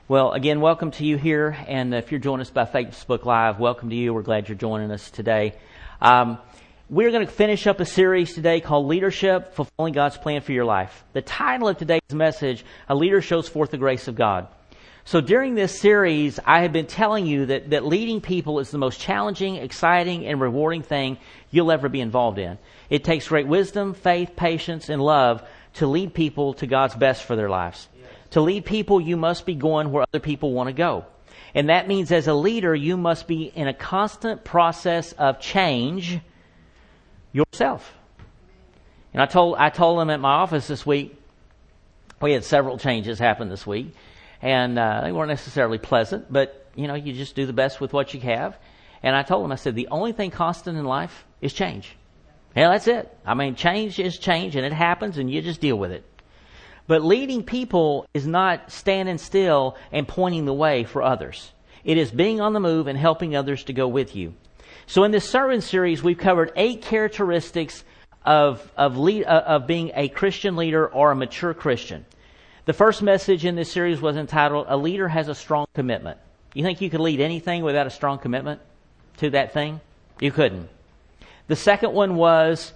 Well, again, welcome to you here, and if you're joining us by Facebook Live, welcome to you. We're glad you're joining us today. We're going to finish up a series today called Leadership, Fulfilling God's Plan for Your Life. The title of today's message, A Leader Shows Forth the Grace of God. So during this series, I have been telling you that leading people is the most challenging, exciting, and rewarding thing you'll ever be involved in. It takes great wisdom, faith, patience, and love to lead people to God's best for their lives. To lead people, you must be going where other people want to go. And that means as a leader, you must be in a constant process of change yourself. And I told them at my office this week, we had several changes happen this week. And they weren't necessarily pleasant, but, you just do the best with what you have. And I told them, I said, the only thing constant in life is change. Yeah, that's it. I mean, change is change, and it happens, and you just deal with it. But leading people is not standing still and pointing the way for others. It is being on the move and helping others to go with you. So in this sermon series, we've covered 8 characteristics of being a Christian leader or a mature Christian. The first message in this series was entitled, A Leader Has a Strong Commitment. You think you could lead anything without a strong commitment to that thing? You couldn't. The second one was,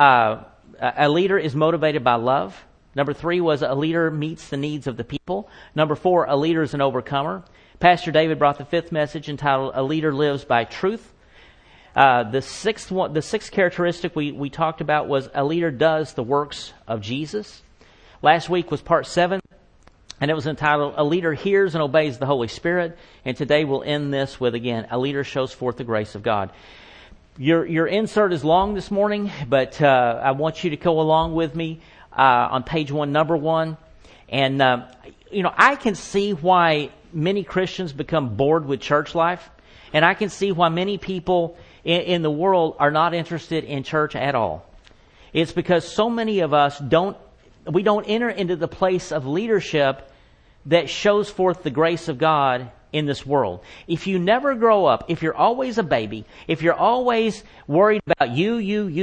a leader is motivated by love. Number 3 was a leader meets the needs of the people. Number 4, a leader is an overcomer. Pastor David brought the 5th message entitled, A Leader Lives by Truth. The sixth characteristic we talked about was a leader does the works of Jesus. Last week was part 7, and it was entitled, A Leader Hears and Obeys the Holy Spirit. And today we'll end this with, again, a leader shows forth the grace of God. Your insert is long this morning, but I want you to go along with me on page 1, number 1. And, I can see why many Christians become bored with church life. And I can see why many people in the world are not interested in church at all. It's because so many of us don't enter into the place of leadership that shows forth the grace of God in this world. If you never grow up, if you're always a baby, if you're always worried about you,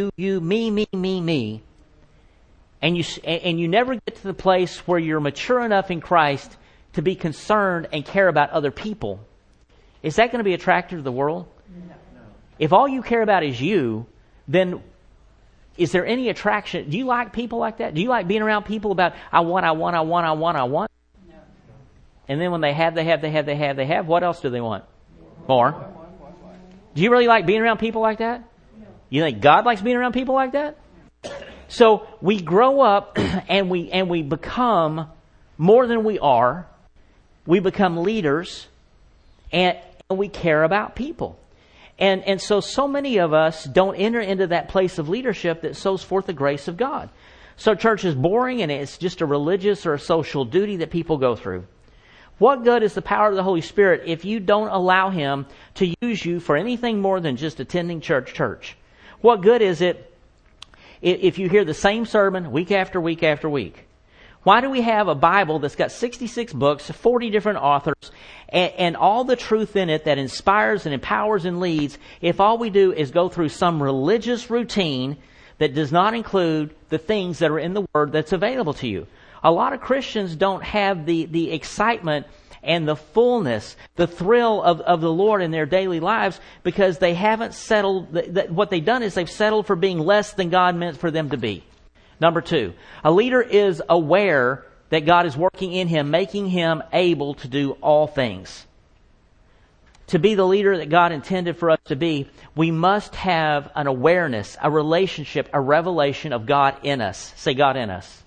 me, and you never get to the place where you're mature enough in Christ to be concerned and care about other people, is that going to be attractive to the world? No. If all you care about is you, then is there any attraction? Do you like people like that? Do you like being around people about, I want? No. And then when they have, what else do they want? More. Do you really like being around people like that? No. You think God likes being around people like that? So we grow up and we become more than we are. We become leaders and we care about people. And so many of us don't enter into that place of leadership that shows forth the grace of God. So church is boring and it's just a religious or a social duty that people go through. What good is the power of the Holy Spirit if you don't allow Him to use you for anything more than just attending church? What good is it if you hear the same sermon week after week after week? Why do we have a Bible that's got 66 books, 40 different authors, and all the truth in it that inspires and empowers and leads, if all we do is go through some religious routine that does not include the things that are in the Word that's available to you? A lot of Christians don't have the excitement and the fullness, the thrill of the Lord in their daily lives because they haven't settled. What they've done is they've settled for being less than God meant for them to be. Number 2, a leader is aware that God is working in him, making him able to do all things. To be the leader that God intended for us to be, we must have an awareness, a relationship, a revelation of God in us. Say God in us.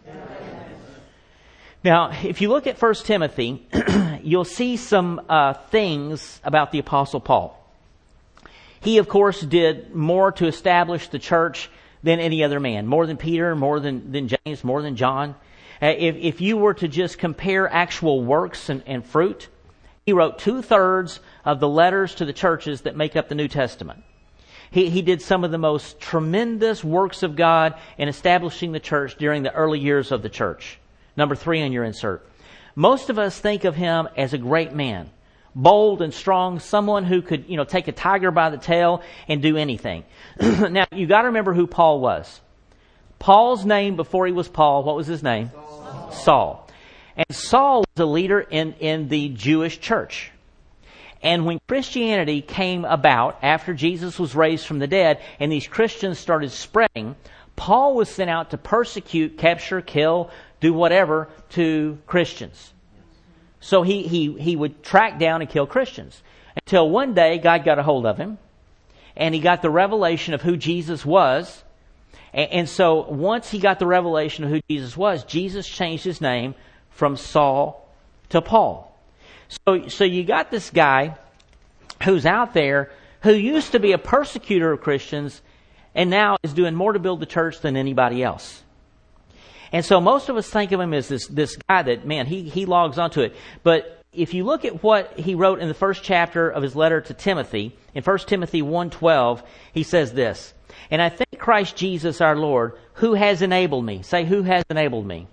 Now, if you look at 1 Timothy, you'll see some things about the Apostle Paul. He, of course, did more to establish the church than any other man. More than Peter, more than James, more than John. If you were to just compare actual works and fruit, he wrote 2/3 of the letters to the churches that make up the New Testament. He did some of the most tremendous works of God in establishing the church during the early years of the church. Number 3 on your insert. Most of us think of him as a great man, bold and strong, someone who could, take a tiger by the tail and do anything. Now, you got to remember who Paul was. Paul's name before he was Paul, what was his name? Saul. And Saul was a leader in the Jewish church. And when Christianity came about after Jesus was raised from the dead and these Christians started spreading, Paul was sent out to persecute, capture, kill, do whatever to Christians. So he would track down and kill Christians. Until one day God got a hold of him and he got the revelation of who Jesus was. And so once he got the revelation of who Jesus was, Jesus changed his name from Saul to Paul. So you got this guy who's out there who used to be a persecutor of Christians and now is doing more to build the church than anybody else. And so most of us think of him as this guy that, man, he logs onto it. But if you look at what he wrote in the first chapter of his letter to Timothy, in 1 Timothy 1:12, he says this, "And I thank Christ Jesus our Lord, who has enabled me." Say, who has enabled me?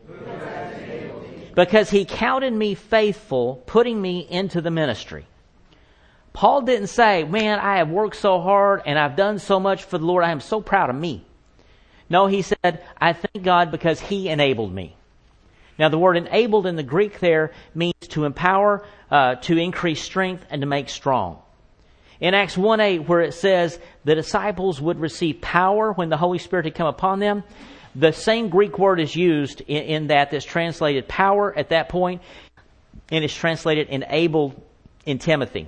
Because he counted me faithful, putting me into the ministry. Paul didn't say, man, I have worked so hard and I've done so much for the Lord. I am so proud of me. No, he said, I thank God because he enabled me. Now, the word enabled in the Greek there means to empower, to increase strength, and to make strong. In Acts 1:8, where it says the disciples would receive power when the Holy Spirit had come upon them, the same Greek word is used in that's translated power at that point, and it's translated enabled in Timothy.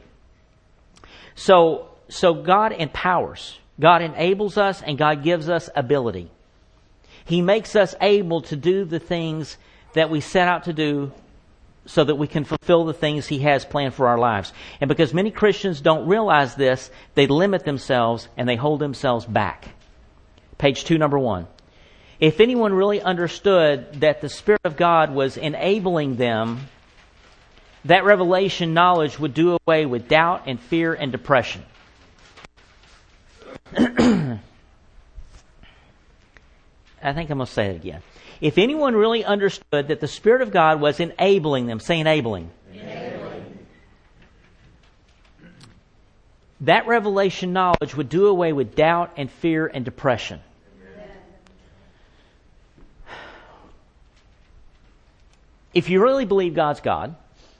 So God empowers. God enables us, and God gives us ability. He makes us able to do the things that we set out to do so that we can fulfill the things He has planned for our lives. And because many Christians don't realize this, they limit themselves and they hold themselves back. Page 2, number 1. If anyone really understood that the Spirit of God was enabling them, that revelation knowledge would do away with doubt and fear and depression. I think I'm going to say it again. If anyone really understood that the Spirit of God was enabling them, say enabling. Enabling. That revelation knowledge would do away with doubt and fear and depression. If you really believe God's God,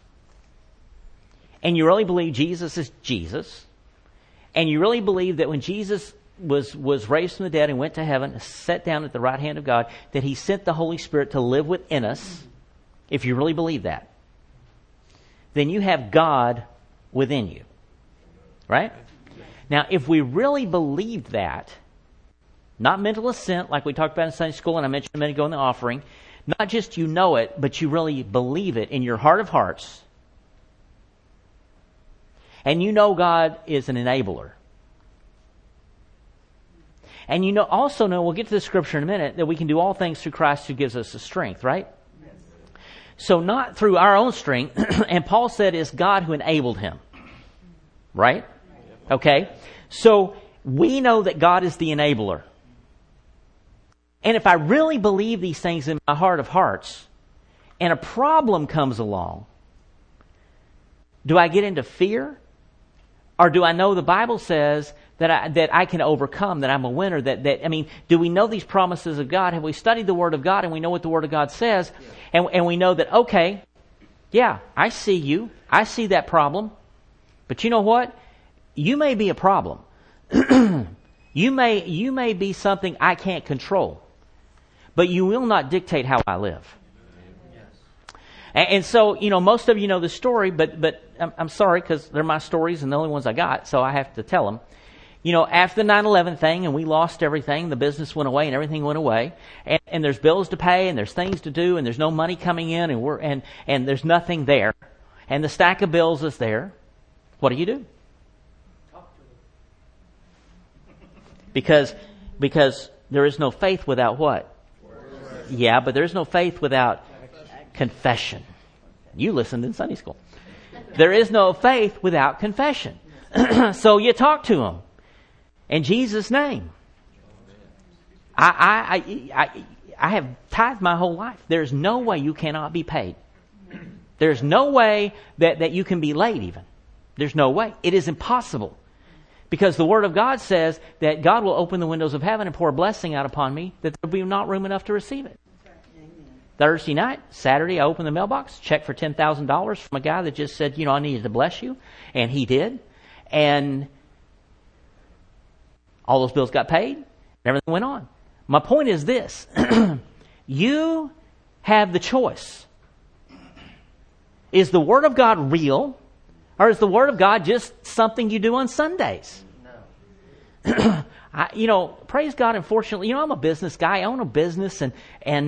and you really believe Jesus is Jesus, and you really believe that when Jesus was raised from the dead and went to heaven, sat down at the right hand of God, that He sent the Holy Spirit to live within us, if you really believe that, then you have God within you. Right? Now, if we really believe that, not mental assent like we talked about in Sunday school and I mentioned a minute ago in the offering, not just you know it, but you really believe it in your heart of hearts, and you know God is an enabler. And you also know, we'll get to the scripture in a minute, that we can do all things through Christ who gives us the strength, right? Yes. So not through our own strength, and Paul said it's God who enabled him. Right? Okay? So we know that God is the enabler. And if I really believe these things in my heart of hearts, and a problem comes along, do I get into fear? Or do I know the Bible says that I can overcome, that I'm a winner, do we know these promises of God? Have we studied the Word of God and we know what the Word of God says? Yeah. And we know that, okay, yeah, I see you. I see that problem. But you know what? You may be a problem. You may be something I can't control. But you will not dictate how I live. And so, most of you know the story, but I'm sorry because they're my stories and the only ones I got, so I have to tell them. After the 9/11 thing and we lost everything, the business went away and everything went away, and there's bills to pay and there's things to do and there's no money coming in and there's nothing there, and the stack of bills is there. What do? Because there is no faith without what? Yeah, but there's no faith without confession. You listened in Sunday school. There is no faith without confession. So you talk to Him in Jesus' name. I have tithed my whole life. There's no way you cannot be paid. There's no way that you can be late even. There's no way. It is impossible. Because the Word of God says that God will open the windows of heaven and pour a blessing out upon me that there will be not room enough to receive it. Thursday night, Saturday, I opened the mailbox, checked for $10,000 from a guy that just said, I needed to bless you. And he did. And all those bills got paid. And everything went on. My point is this. You have the choice. Is the Word of God real? Or is the Word of God just something you do on Sundays? No. Praise God, unfortunately, I'm a business guy. I own a business and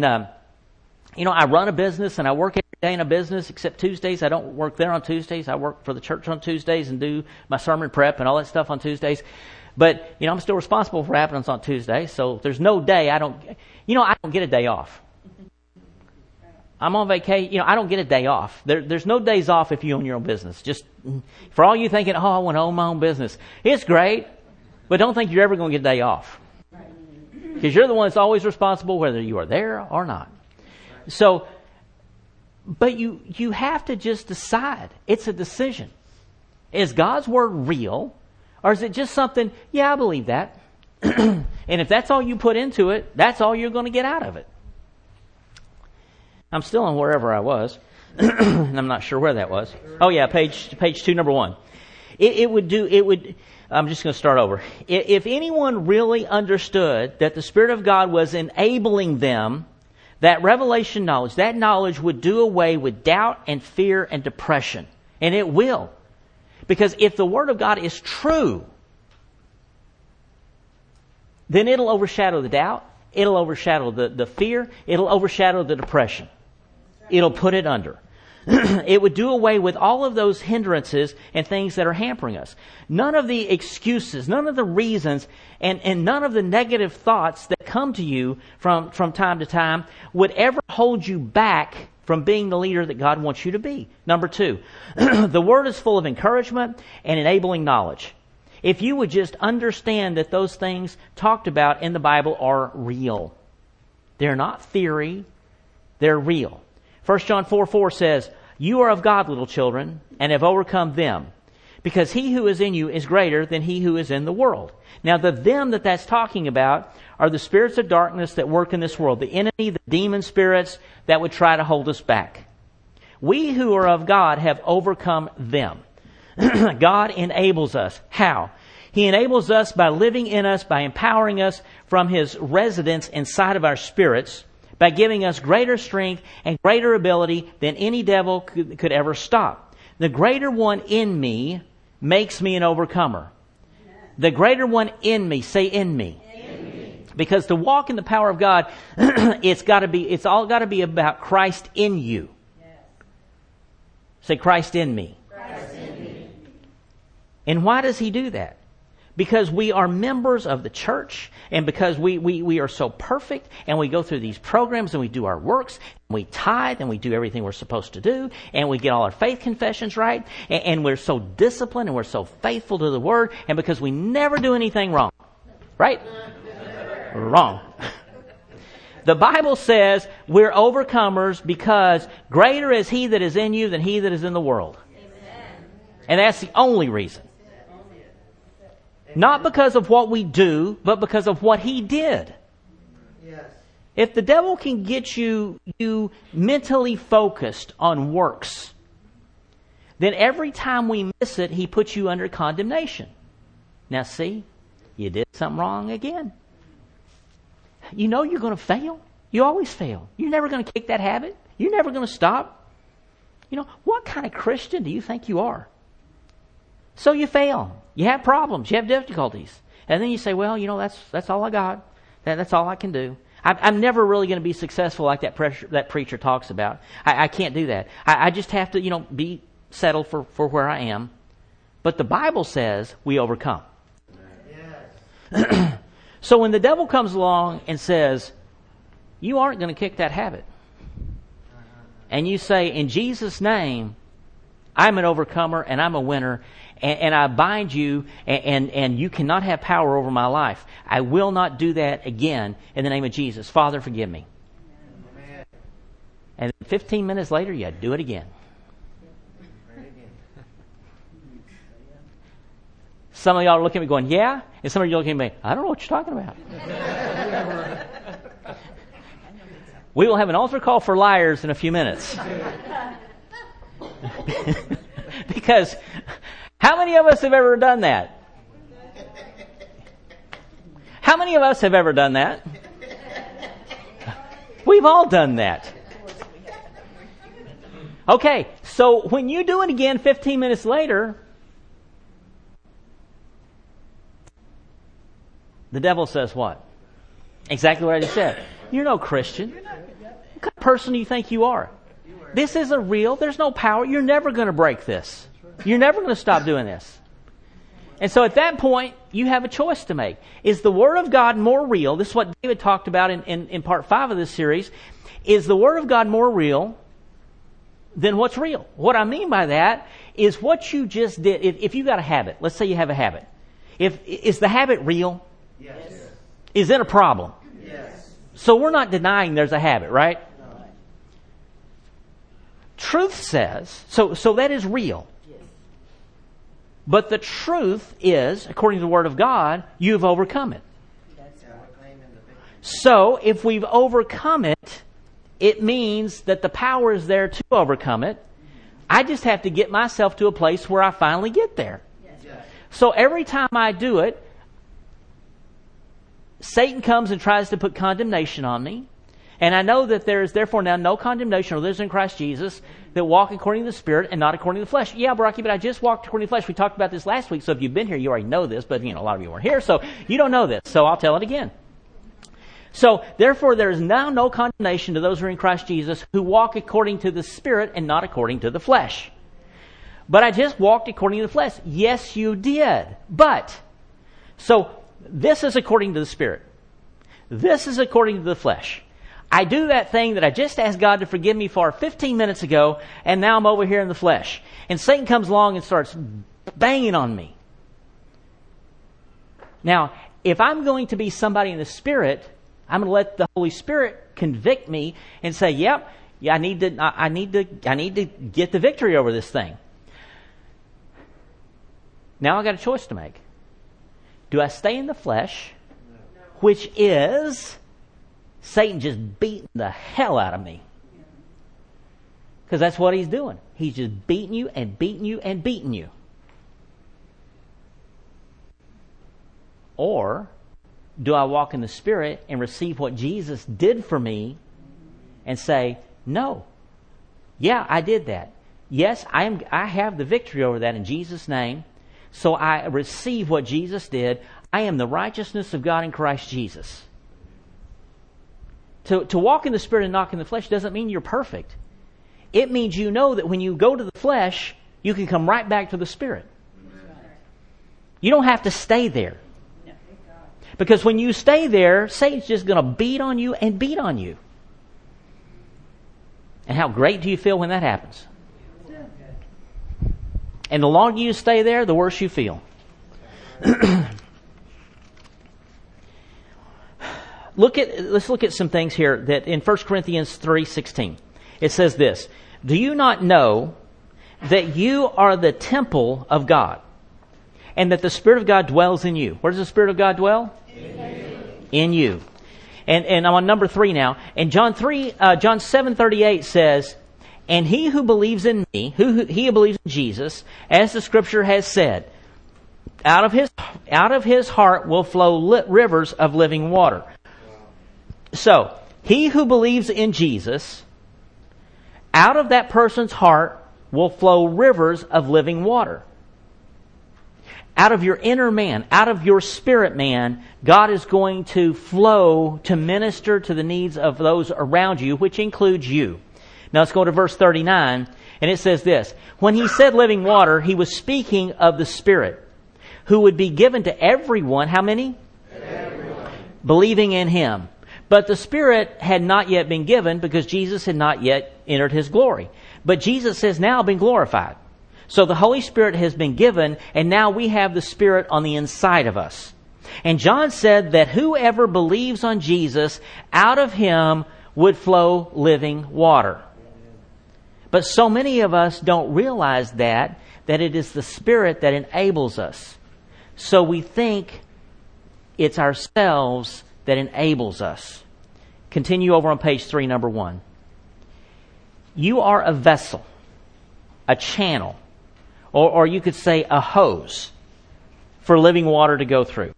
I run a business and I work every day in a business except Tuesdays. I don't work there on Tuesdays. I work for the church on Tuesdays and do my sermon prep and all that stuff on Tuesdays. But, I'm still responsible for happenings on Tuesdays. So there's no day I don't get a day off. I'm on vacation. I don't get a day off. There's no days off if you own your own business. Just for all you thinking, I want to own my own business. It's great, but don't think you're ever going to get a day off. Because you're the one that's always responsible whether you are there or not. So, but you have to just decide. It's a decision. Is God's Word real? Or is it just something, I believe that. And if that's all you put into it, that's all you're going to get out of it. I'm still on wherever I was. And I'm not sure where that was. Oh yeah, page 2, number 1. I'm just going to start over. If anyone really understood that the Spirit of God was enabling them, that revelation knowledge, that knowledge would do away with doubt and fear and depression. And it will. Because if the Word of God is true, then it'll overshadow the doubt, it'll overshadow the fear, it'll overshadow the depression. It'll put it under. It would do away with all of those hindrances and things that are hampering us. None of the excuses, none of the reasons, and none of the negative thoughts that come to you from time to time would ever hold you back from being the leader that God wants you to be. Number 2, the Word is full of encouragement and enabling knowledge. If you would just understand that those things talked about in the Bible are real. They're not theory, they're real. 1 John 4:4 says, "You are of God, little children, and have overcome them, because he who is in you is greater than he who is in the world." Now, the them that's talking about are the spirits of darkness that work in this world, the enemy, the demon spirits that would try to hold us back. We who are of God have overcome them. God enables us. How? He enables us by living in us, by empowering us from His residence inside of our spirits, by giving us greater strength and greater ability than any devil could ever stop. The greater one in me makes me an overcomer. The greater one in me, say in me. Because to walk in the power of God, it's all got to be about Christ in you. Yes. Say Christ in me. Christ in me. And why does He do that? Because we are members of the church, and because we are so perfect, and we go through these programs, and we do our works, and we tithe, and we do everything we're supposed to do, and we get all our faith confessions right, and we're so disciplined, and we're so faithful to the Word, and because we never do anything wrong. Right? Wrong. The Bible says we're overcomers because greater is He that is in you than he that is in the world. Amen. And that's the only reason. Not because of what we do, but because of what He did. Yes. If the devil can get you mentally focused on works, then every time we miss it, he puts you under condemnation. Now see, you did something wrong again. You know you're going to fail. You always fail. You're never going to kick that habit. You're never going to stop. What kind of Christian do you think you are? So you fail. You have problems. You have difficulties. And then you say, well, that's all I got. That's all I can do. I'm never really going to be successful like that preacher talks about. I can't do that. I just have to, be settled for where I am. But the Bible says we overcome. Yes. So when the devil comes along and says, you aren't going to kick that habit. And you say, in Jesus' name, I'm an overcomer and I'm a winner. And I bind you, and you cannot have power over my life. I will not do that again in the name of Jesus. Father, forgive me. Amen. And 15 minutes later, you do it again. Some of y'all are looking at me going, yeah? And some of you are looking at me, I don't know what you're talking about. We will have an altar call for liars in a few minutes. Because how many of us have ever done that? How many of us have ever done that? We've all done that. Okay, so when you do it again 15 minutes later, the devil says what? Exactly what I just said. You're no Christian. What kind of person do you think you are? This isn't real. There's no power. You're never going to break this. You're never going to stop doing this. And so at that point, you have a choice to make. Is the Word of God more real? This is what David talked about in part 5 of this series. Is the Word of God more real than what's real? What I mean by that is what you just did. If you got a habit, let's say you have a habit. Is the habit real? Yes. Is it a problem? Yes. So we're not denying there's a habit, right? No. Truth says, so that is real. Yes. But the truth is, according to the Word of God, you've overcome it. That's what claiming the victory. So if we've overcome it, it means that the power is there to overcome it. I just have to get myself to a place where I finally get there. Yes. So every time I do it, Satan comes and tries to put condemnation on me. And I know that there is therefore now no condemnation of those in Christ Jesus that walk according to the Spirit and not according to the flesh. Yeah, Brocky, but I just walked according to the flesh. We talked about this last week, so if you've been here, you already know this, but a lot of you weren't here, so you don't know this, so I'll tell it again. So, therefore, there is now no condemnation to those who are in Christ Jesus who walk according to the Spirit and not according to the flesh. But I just walked according to the flesh. Yes, you did. But, so, this is according to the Spirit. This is according to the flesh. I do that thing that I just asked God to forgive me for 15 minutes ago, and now I'm over here in the flesh. And Satan comes along and starts banging on me. Now, if I'm going to be somebody in the Spirit, I'm going to let the Holy Spirit convict me and say, "Yep, I need to get the victory over this thing." Now I got a choice to make. Do I stay in the flesh, which is Satan just beating the hell out of me? Because that's what he's doing. He's just beating you and beating you and beating you. Or do I walk in the Spirit and receive what Jesus did for me and say, "No, yeah, I did that. Yes, I have the victory over that in Jesus' name. So I receive what Jesus did. I am the righteousness of God in Christ Jesus." To walk in the Spirit and not in the flesh doesn't mean you're perfect. It means you know that when you go to the flesh, you can come right back to the Spirit. You don't have to stay there. Because when you stay there, Satan's just going to beat on you and beat on you. And how great do you feel when that happens? And the longer you stay there, the worse you feel. Let's look at some things here that in 1 Corinthians 3:16. It says this: "Do you not know that you are the temple of God, and that the Spirit of God dwells in you?" Where does the Spirit of God dwell? In you. And I'm on number 3 now. And John 7:38 says, "And he who believes in me, he who believes in Jesus, as the Scripture has said, out of his heart will flow rivers of living water." So, he who believes in Jesus, out of that person's heart will flow rivers of living water. Out of your inner man, out of your spirit man, God is going to flow to minister to the needs of those around you, which includes you. Now let's go to verse 39, and it says this: "When he said living water, he was speaking of the Spirit, who would be given to everyone," how many? Everyone. "Believing in him. But the Spirit had not yet been given because Jesus had not yet entered his glory. But Jesus has now been glorified. So the Holy Spirit has been given, and now we have the Spirit on the inside of us. And John said that whoever believes on Jesus, out of him would flow living water." But so many of us don't realize that it is the Spirit that enables us. So we think it's ourselves that enables us. Continue over on page 3, number 1. You are a vessel, a channel, or you could say a hose for living water to go through.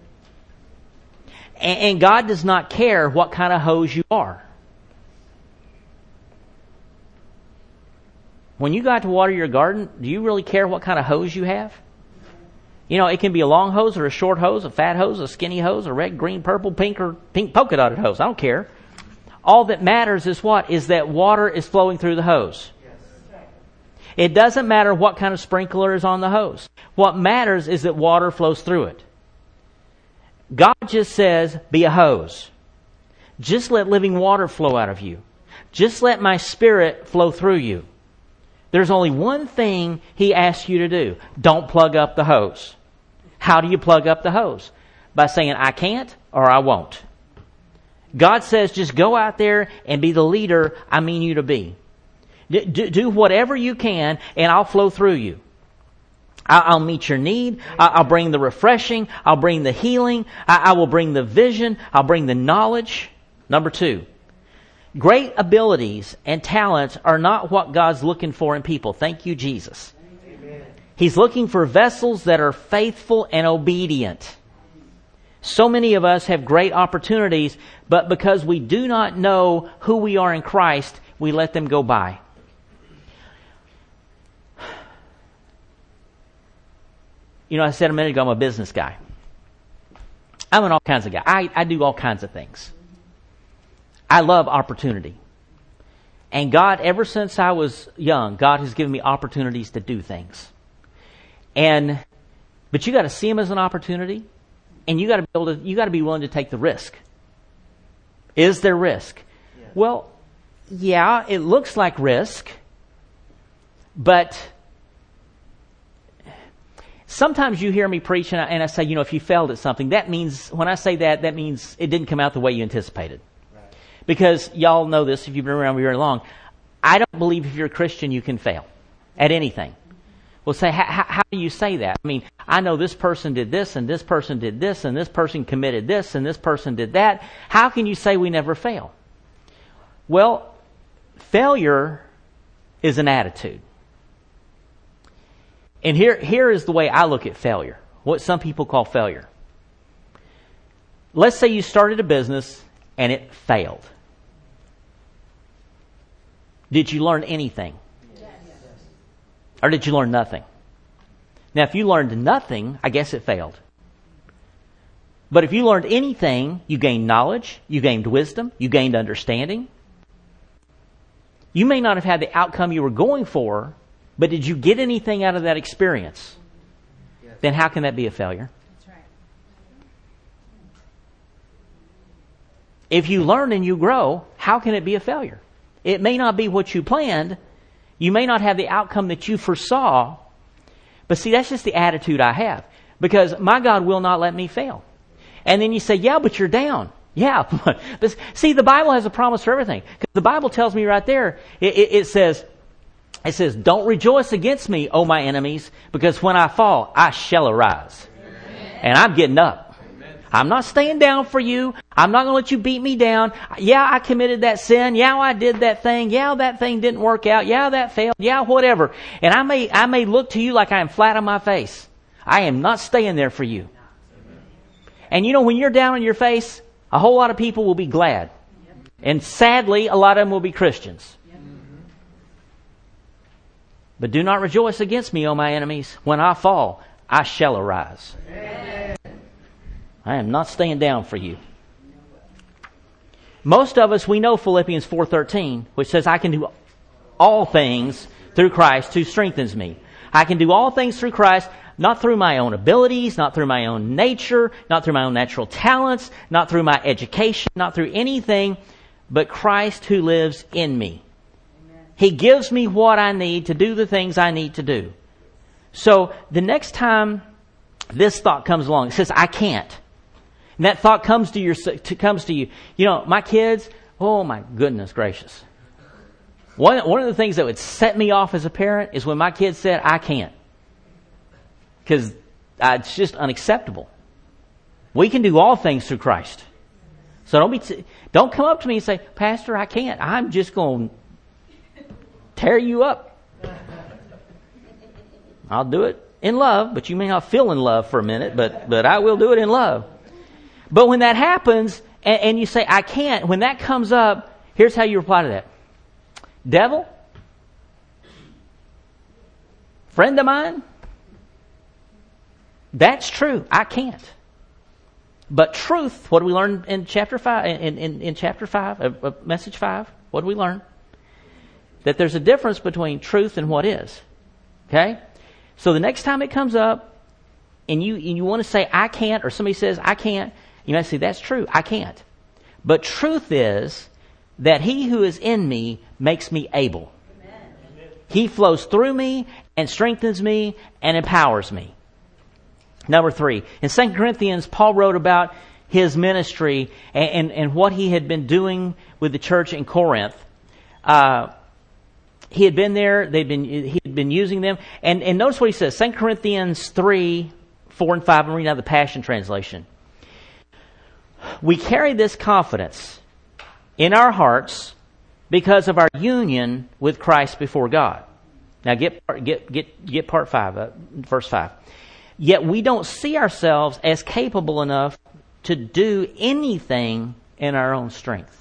And God does not care what kind of hose you are. When you got to water your garden, do you really care what kind of hose you have? You know, it can be a long hose or a short hose, a fat hose, a skinny hose, a red, green, purple, pink, or pink polka dotted hose. I don't care. All that matters is what? Is that water is flowing through the hose. It doesn't matter what kind of sprinkler is on the hose. What matters is that water flows through it. God just says, be a hose. Just let living water flow out of you. Just let my Spirit flow through you. There's only one thing He asks you to do. Don't plug up the hose. How do you plug up the hose? By saying, I can't or I won't. God says, just go out there and be the leader I mean you to be. Do whatever you can, and I'll flow through you. I'll meet your need. I'll bring the refreshing. I'll bring the healing. I will bring the vision. I'll bring the knowledge. Number 2, great abilities and talents are not what God's looking for in people. Thank you, Jesus. Amen. He's looking for vessels that are faithful and obedient. So many of us have great opportunities, but because we do not know who we are in Christ, we let them go by. You know, I said a minute ago, I'm a business guy. I'm an all kinds of guy. I do all kinds of things. I love opportunity. And God, ever since I was young, God has given me opportunities to do things. But you got to see them as an opportunity. And you got to be willing to take the risk. Is there risk? Yeah. Well, yeah, it looks like risk, but sometimes you hear me preach and I say, you know, if you failed at something, that means, when I say that means it didn't come out the way you anticipated. Right. Because y'all know this if you've been around me very long. I don't believe if you're a Christian you can fail at anything. Well, say, how do you say that? I mean, I know this person did this, and this person did this, and this person committed this, and this person did that. How can you say we never fail? Well, failure is an attitude. And here is the way I look at failure, what some people call failure. Let's say you started a business and it failed. Did you learn anything? Or did you learn nothing? Now, if you learned nothing, I guess it failed. But if you learned anything, you gained knowledge, you gained wisdom, you gained understanding. You may not have had the outcome you were going for, but did you get anything out of that experience? Yes. Then how can that be a failure? That's right. If you learn and you grow, how can it be a failure? It may not be what you planned. You may not have the outcome that you foresaw, but see, that's just the attitude I have. Because my God will not let me fail. And then you say, yeah, but you're down. Yeah. But see, the Bible has a promise for everything. Because the Bible tells me right there, it says, don't rejoice against me, O my enemies, because when I fall, I shall arise. Amen. And I'm getting up. I'm not staying down for you. I'm not going to let you beat me down. Yeah, I committed that sin. Yeah, I did that thing. Yeah, that thing didn't work out. Yeah, that failed. Yeah, whatever. And I may look to you like I am flat on my face. I am not staying there for you. And you know, when you're down on your face, a whole lot of people will be glad. And sadly, a lot of them will be Christians. But do not rejoice against me, O my enemies. When I fall, I shall arise. Amen. I am not staying down for you. Most of us, we know Philippians 4:13, which says, I can do all things through Christ who strengthens me. I can do all things through Christ, not through my own abilities, not through my own nature, not through my own natural talents, not through my education, not through anything, but Christ who lives in me. Amen. He gives me what I need to do the things I need to do. So the next time this thought comes along, it says, I can't. And that thought comes to you. You know, my kids, oh my goodness gracious. One of the things that would set me off as a parent is when my kids said, I can't. Because it's just unacceptable. We can do all things through Christ. So don't come up to me and say, Pastor, I can't. I'm just going to tear you up. I'll do it in love, but you may not feel in love for a minute, but I will do it in love. But when that happens, and you say, I can't, when that comes up, here's how you reply to that. Devil? Friend of mine? That's true. I can't. But truth, what do we learn in chapter 5? In chapter 5, message 5, what do we learn? That there's a difference between truth and what is. Okay? So the next time it comes up, and you want to say, I can't, or somebody says, I can't, you might say, that's true, I can't. But truth is that He who is in me makes me able. Amen. He flows through me and strengthens me and empowers me. Number 3, in 2 Corinthians, Paul wrote about his ministry and what he had been doing with the church in Corinth. He had been there, he had been using them. And notice what he says, 2 Corinthians 3, 4 and 5, I'm reading out the Passion Translation. We carry this confidence in our hearts because of our union with Christ before God. Now get part 5, verse 5. Yet we don't see ourselves as capable enough to do anything in our own strength.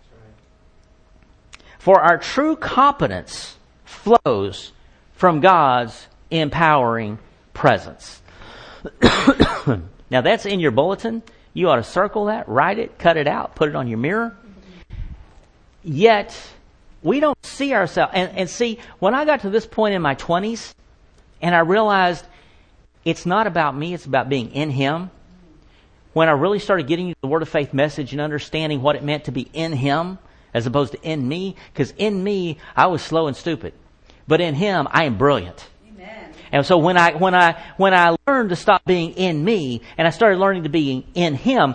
For our true competence flows from God's empowering presence. Now that's in your bulletin. You ought to circle that, write it, cut it out, put it on your mirror. Yet we don't see ourselves. And see, when I got to this point in my 20s, and I realized it's not about me, it's about being in Him. When I really started getting the Word of Faith message and understanding what it meant to be in Him as opposed to in me, because in me I was slow and stupid, but in Him I am brilliant. Amen. And so when I learned to stop being in me and I started learning to be in Him,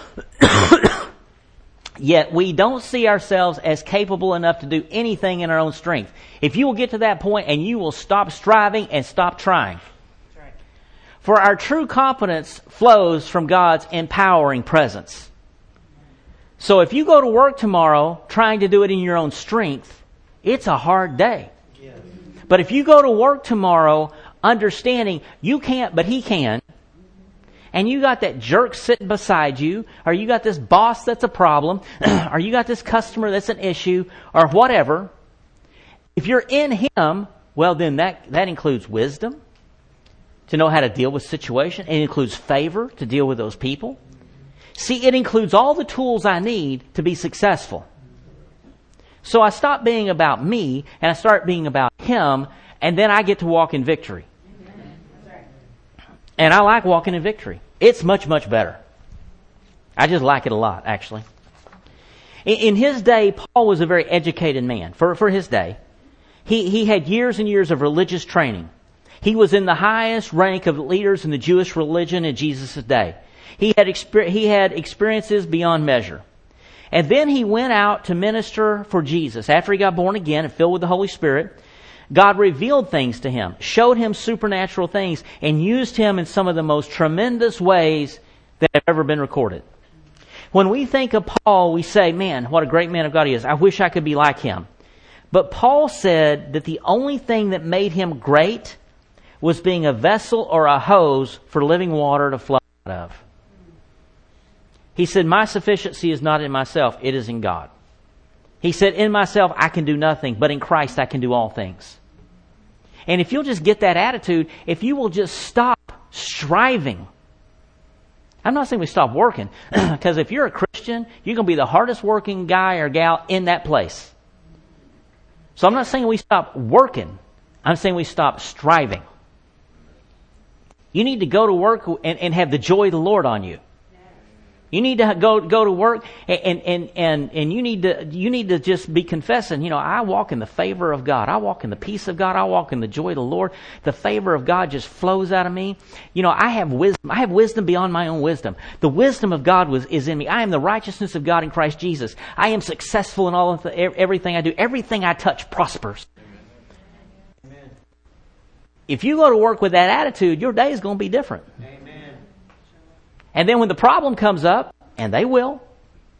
yet we don't see ourselves as capable enough to do anything in our own strength. If you will get to that point and you will stop striving and stop trying. For our true competence flows from God's empowering presence. So if you go to work tomorrow trying to do it in your own strength, it's a hard day. Yes. But if you go to work tomorrow understanding you can't, but He can, and you got that jerk sitting beside you, or you got this boss that's a problem, or you got this customer that's an issue, or whatever, if you're in Him, well then that includes wisdom to know how to deal with situation. It includes favor to deal with those people. See, it includes all the tools I need to be successful. So I stop being about me and I start being about Him, and then I get to walk in victory. And I like walking in victory. It's much, much better. I just like it a lot, actually. In his day, Paul was a very educated man. For his day, he had years and years of religious training. He was in the highest rank of leaders in the Jewish religion in Jesus' day. He had experiences beyond measure. And then he went out to minister for Jesus. After he got born again and filled with the Holy Spirit, God revealed things to him, showed him supernatural things, and used him in some of the most tremendous ways that have ever been recorded. When we think of Paul, we say, man, what a great man of God he is. I wish I could be like him. But Paul said that the only thing that made him great was being a vessel or a hose for living water to flow out of. He said, my sufficiency is not in myself, it is in God. He said, in myself I can do nothing, but in Christ I can do all things. And if you'll just get that attitude, if you will just stop striving. I'm not saying we stop working, because if you're a Christian, you're going to be the hardest working guy or gal in that place. So I'm not saying we stop working. I'm saying we stop striving. You need to go to work and have the joy of the Lord on you. You need to go to work and you need to just be confessing, I walk in the favor of God. I walk in the peace of God. I walk in the joy of the Lord. The favor of God just flows out of me. I have wisdom. I have wisdom beyond my own wisdom. The wisdom of God is in me. I am the righteousness of God in Christ Jesus. I am successful in all of everything I do. Everything I touch prospers. Amen. If you go to work with that attitude, your day is going to be different. Amen. And then when the problem comes up, and they will,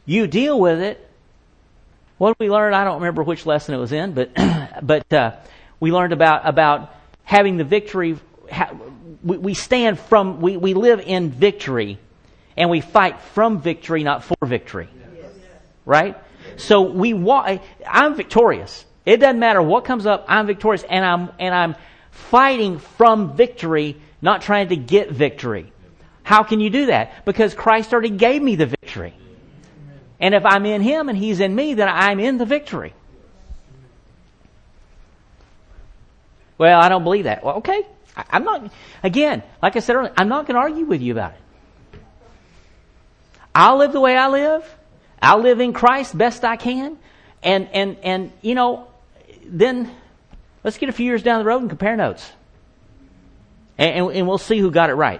You deal with it. What did we learn? I don't remember which lesson it was in, but we learned about having the victory. We stand from, we live in victory, and we fight from victory, not for victory. Right? So I'm victorious. It doesn't matter what comes up, I'm victorious, and I'm fighting from victory, not trying to get victory. How can you do that? Because Christ already gave me the victory. And if I'm in Him and He's in me, then I'm in the victory. Well, I don't believe that. Well, okay. I'm not, again, like I said earlier, I'm not going to argue with you about it. I'll live the way I live. I'll live in Christ best I can. And you know, then let's get a few years down the road and compare notes. And we'll see who got it right.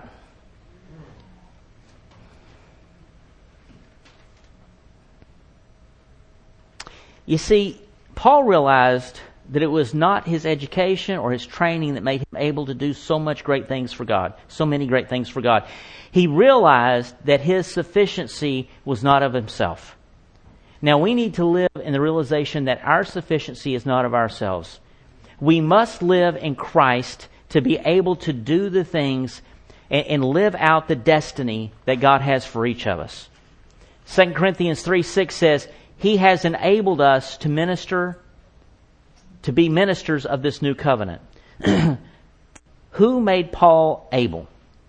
You see, Paul realized that it was not his education or his training that made him able to do so many great things for God. He realized that his sufficiency was not of himself. Now we need to live in the realization that our sufficiency is not of ourselves. We must live in Christ to be able to do the things and live out the destiny that God has for each of us. 2 Corinthians 3:6 says, He has enabled us to minister, to be ministers of this new covenant. Who made Paul able?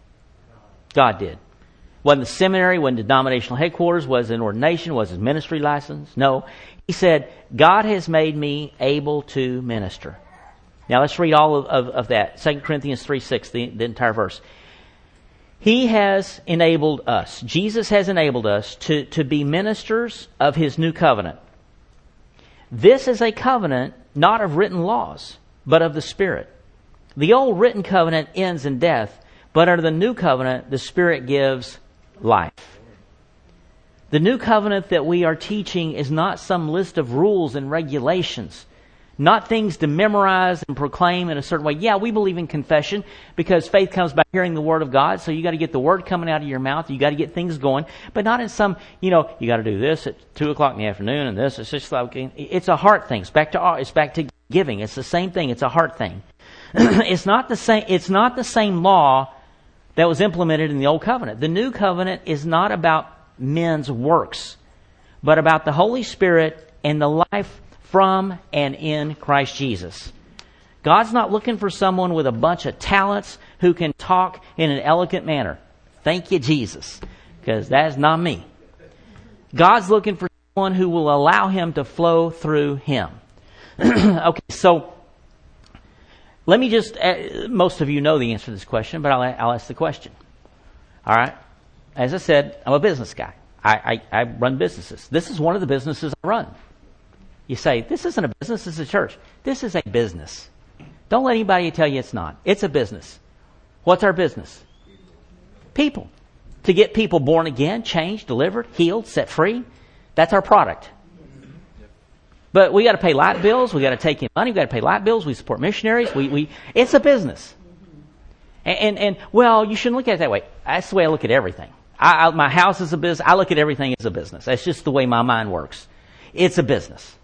God did. Wasn't the seminary, wasn't denominational headquarters, was an ordination, was his ministry license. No. He said, God has made me able to minister. Now let's read all of that. 2 Corinthians 3:6, the entire verse. He has enabled us. Jesus has enabled us to be ministers of His new covenant. This is a covenant not of written laws, but of the Spirit. The old written covenant ends in death, but under the new covenant, the Spirit gives life. The new covenant that we are teaching is not some list of rules and regulations, not things to memorize and proclaim in a certain way. Yeah, we believe in confession because faith comes by hearing the Word of God, so you got to get the Word coming out of your mouth, you got to get things going, but not in some, you got to do this at 2 o'clock in the afternoon and this, it's just like, it's a heart thing. It's back to giving. It's the same thing. It's a heart thing. It's not the same law that was implemented in the old covenant. The new covenant is not about men's works, but about the Holy Spirit and the life from and in Christ Jesus. God's not looking for someone with a bunch of talents who can talk in an elegant manner. Thank you, Jesus, because that's not me. God's looking for someone who will allow Him to flow through him. Okay, so let me just, most of you know the answer to this question, but I'll ask the question. All right? As I said, I'm a business guy. I run businesses. This is one of the businesses I run. You say, this isn't a business, it's a church. This is a business. Don't let anybody tell you it's not. It's a business. What's our business? People. To get people born again, changed, delivered, healed, set free. That's our product. But we got to pay light bills. We got to take in money. We got to pay light bills. We support missionaries. It's a business. And well, you shouldn't look at it that way. That's the way I look at everything. My house is a business. I look at everything as a business. That's just the way my mind works. It's a business.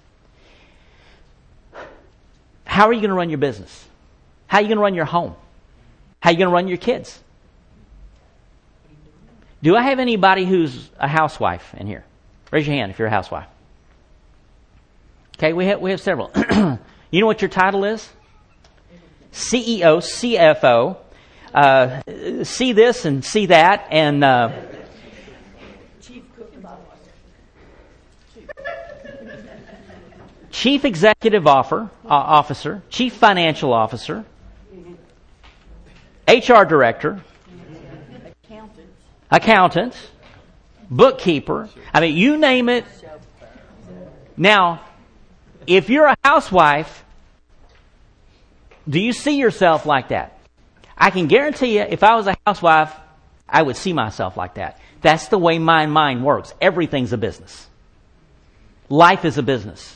How are you going to run your business? How are you going to run your home? How are you going to run your kids? Do I have anybody who's a housewife in here? Raise your hand if you're a housewife. Okay, we have several. You know what your title is? CEO, CFO, see this and see that, and Chief Executive Officer, Chief Financial Officer, HR Director, Accountant, Bookkeeper. I mean, you name it. Now, if you're a housewife, do you see yourself like that? I can guarantee you, if I was a housewife, I would see myself like that. That's the way my mind works. Everything's a business. Life is a business.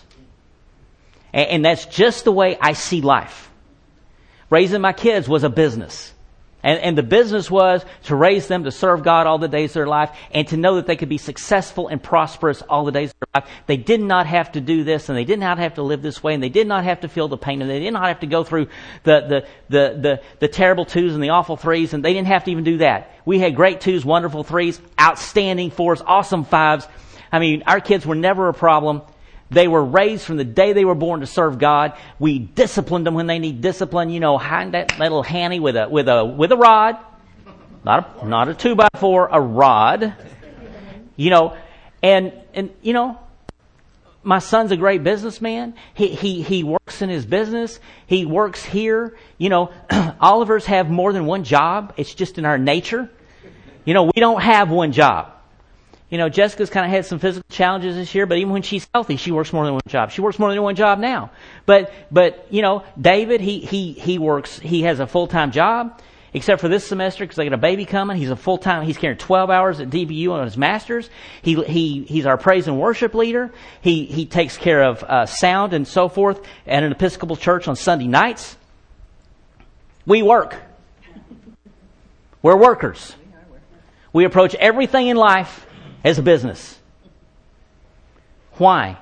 And that's just the way I see life. Raising my kids was a business. And the business was to raise them to serve God all the days of their life and to know that they could be successful and prosperous all the days of their life. They did not have to do this, and they did not have to live this way, and they did not have to feel the pain, and they did not have to go through the terrible 2s and the awful 3s, and they didn't have to even do that. We had great 2s, wonderful 3s, outstanding 4s, awesome 5s. I mean, our kids were never a problem. They were raised from the day they were born to serve God. We disciplined them when they need discipline. You know, that little Hanny with a rod, not a 2x4, a rod. You know, and you know, my son's a great businessman. He works in his business. He works here. You know, Olivers have more than one job. It's just in our nature. You know, we don't have one job. You know, Jessica's kind of had some physical challenges this year, but even when she's healthy, she works more than one job. She works more than one job now. But you know, David, he works. He has a full-time job, except for this semester because they got a baby coming. He's carrying 12 hours at DBU on his master's. He's our praise and worship leader. He takes care of sound and so forth at an Episcopal church on Sunday nights. We work. We're workers. We approach everything in life as a business. Why?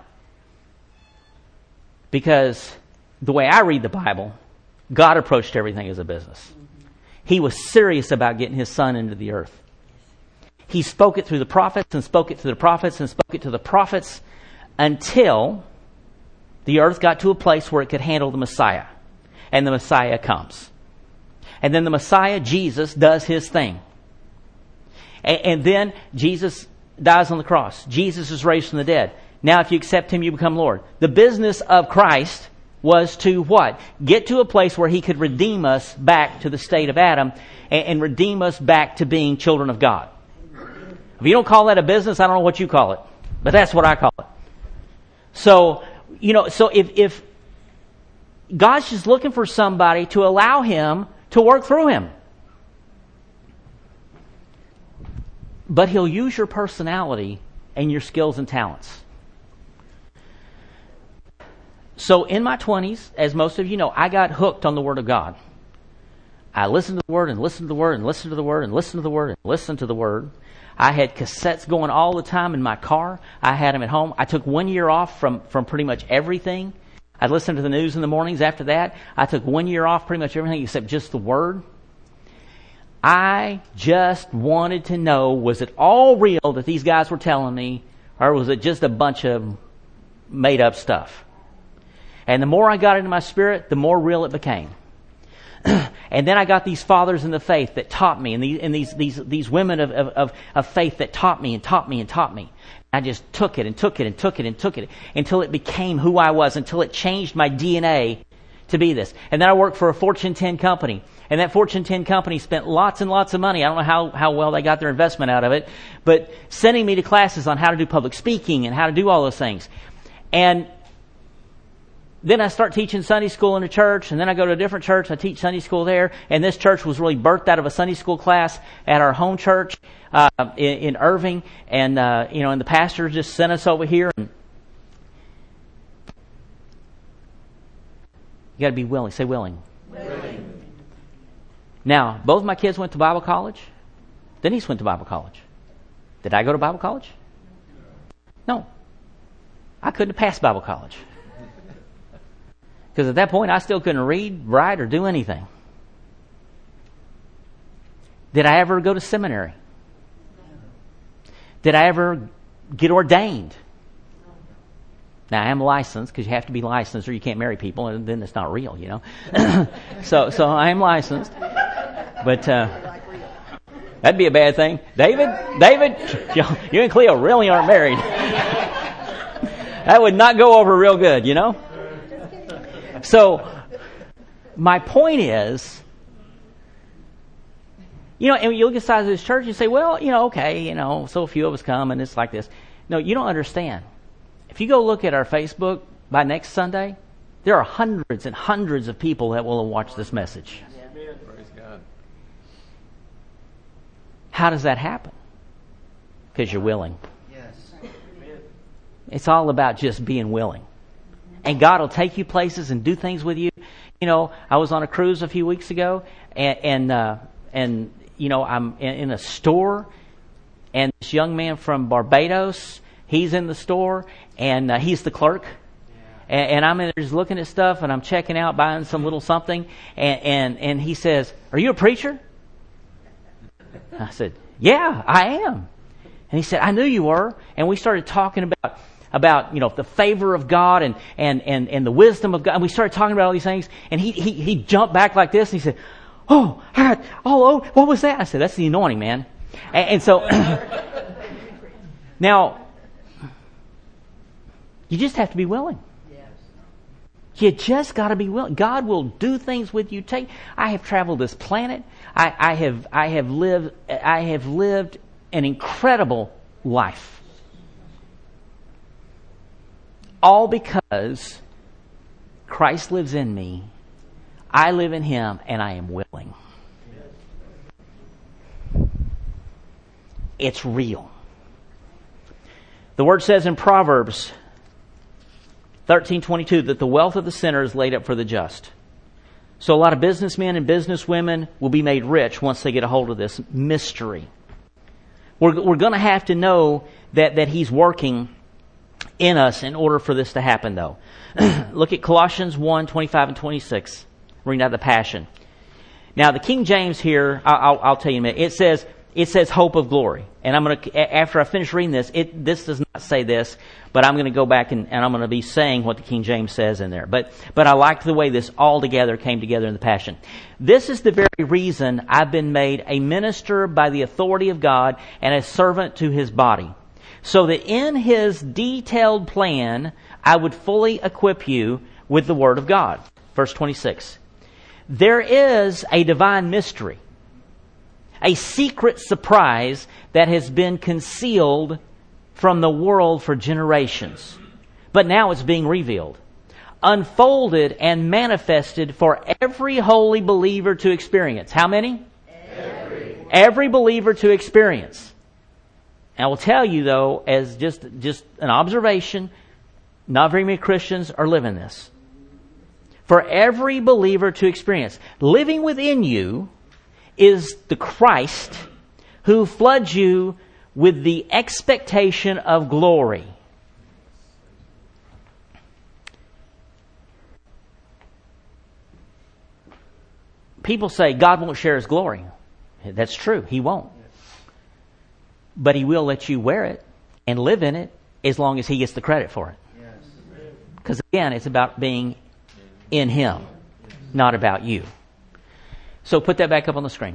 Because the way I read the Bible, God approached everything as a business. He was serious about getting His Son into the earth. He spoke it through the prophets and spoke it to the prophets and spoke it to the prophets until the earth got to a place where it could handle the Messiah. And the Messiah comes. And then the Messiah, Jesus, does His thing. And then Jesus dies on the cross. Jesus is raised from the dead. Now if you accept Him, you become Lord. The business of Christ was to what? Get to a place where He could redeem us back to the state of Adam and redeem us back to being children of God. If you don't call that a business, I don't know what you call it. But that's what I call it. So, you know, so if God's just looking for somebody to allow Him to work through Him. But He'll use your personality and your skills and talents. So in my 20s, as most of you know, I got hooked on the Word of God. I listened to the Word and listened to the Word and listened to the Word and listened to the Word and listened to the Word. I had cassettes going all the time in my car. I had them at home. I took 1 year off from pretty much everything. I listened to the news in the mornings after that. I took 1 year off pretty much everything except just the Word. I just wanted to know, was it all real that these guys were telling me, or was it just a bunch of made-up stuff? And the more I got into my spirit, the more real it became. And then I got these fathers in the faith that taught me, and these women of faith that taught me and taught me and taught me. I just took it and took it and took it and took it until it became who I was, until it changed my DNA to be this. And then I worked for a Fortune 10 company. And that Fortune 10 company spent lots and lots of money. I don't know how well they got their investment out of it, but sending me to classes on how to do public speaking and how to do all those things. And then I start teaching Sunday school in a church, and then I go to a different church. I teach Sunday school there, and this church was really birthed out of a Sunday school class at our home church in Irving. And and the pastor just sent us over here. And you got to be willing. Say willing. Willing. Now, both my kids went to Bible college. Denise went to Bible college. Did I go to Bible college? No. I couldn't have passed Bible college. Because at that point, I still couldn't read, write, or do anything. Did I ever go to seminary? Did I ever get ordained? Now, I am licensed, because you have to be licensed or you can't marry people, and then it's not real, you know. So I am licensed. But that'd be a bad thing. David, you and Cleo really aren't married. That would not go over real good, you know. So my point is, and you look at the size of this church and you say, well, okay, so a few of us come and it's like this. No, you don't understand. If you go look at our Facebook by next Sunday, there are hundreds and hundreds of people that will watch this message. Amen. Praise God. How does that happen? Because you're willing. Yes. It's all about just being willing. And God will take you places and do things with you. I was on a cruise a few weeks ago, and I'm in a store, and this young man from Barbados, he's in the store, and he's the clerk. And I'm in there just looking at stuff, and I'm checking out, buying some little something, and he says, "Are you a preacher?" I said, "Yeah, I am." And he said, "I knew you were." And we started talking about the favor of God and the wisdom of God. And we started talking about all these things, and he jumped back like this, and he said, "Oh, I got all over. What was that?" I said, "That's the anointing, man." And so now you just have to be willing. You just got to be willing. God will do things with you. I have traveled this planet. I have lived an incredible life. All because Christ lives in me. I live in Him, and I am willing. It's real. The Word says in Proverbs 13:22 that the wealth of the sinner is laid up for the just. So a lot of businessmen and businesswomen will be made rich once they get a hold of this mystery. We're going to have to know that He's working in us in order for this to happen, though. Look at Colossians 1:25 and 26. Reading out of the Passion. Now, the King James here, I'll tell you in a minute. It says hope of glory. And I'm going to, after I finish reading this, this does not say this, but I'm going to go back and I'm going to be saying what the King James says in there. But I liked the way this all together came together in the Passion. This is the very reason I've been made a minister by the authority of God and a servant to His body, so that in His detailed plan I would fully equip you with the Word of God. Verse 26. There is a divine mystery, a secret surprise that has been concealed from the world for generations. But now it's being revealed, unfolded and manifested for every holy believer to experience. How many? Every believer to experience. And I will tell you, though, as just an observation, not very many Christians are living this. For every believer to experience. Living within you is the Christ who floods you with the expectation of glory. People say God won't share His glory. That's true. He won't. But He will let you wear it and live in it as long as He gets the credit for it. Because again, it's about being in Him, not about you. So put that back up on the screen.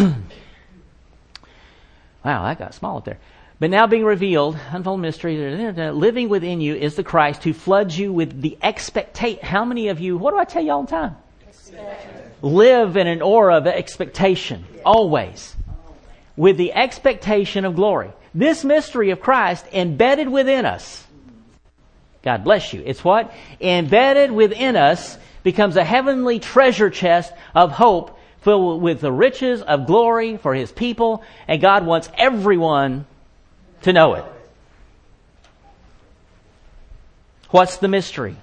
Wow, that got small up there. But now being revealed, unfold mystery, living within you is the Christ who floods you with the expectation. How many of you, what do I tell you all the time? Live in an aura of expectation, always. With the expectation of glory. This mystery of Christ embedded within us. God bless you. It's what? Embedded within us becomes a heavenly treasure chest of hope filled with the riches of glory for His people, and God wants everyone to know it. What's the mystery?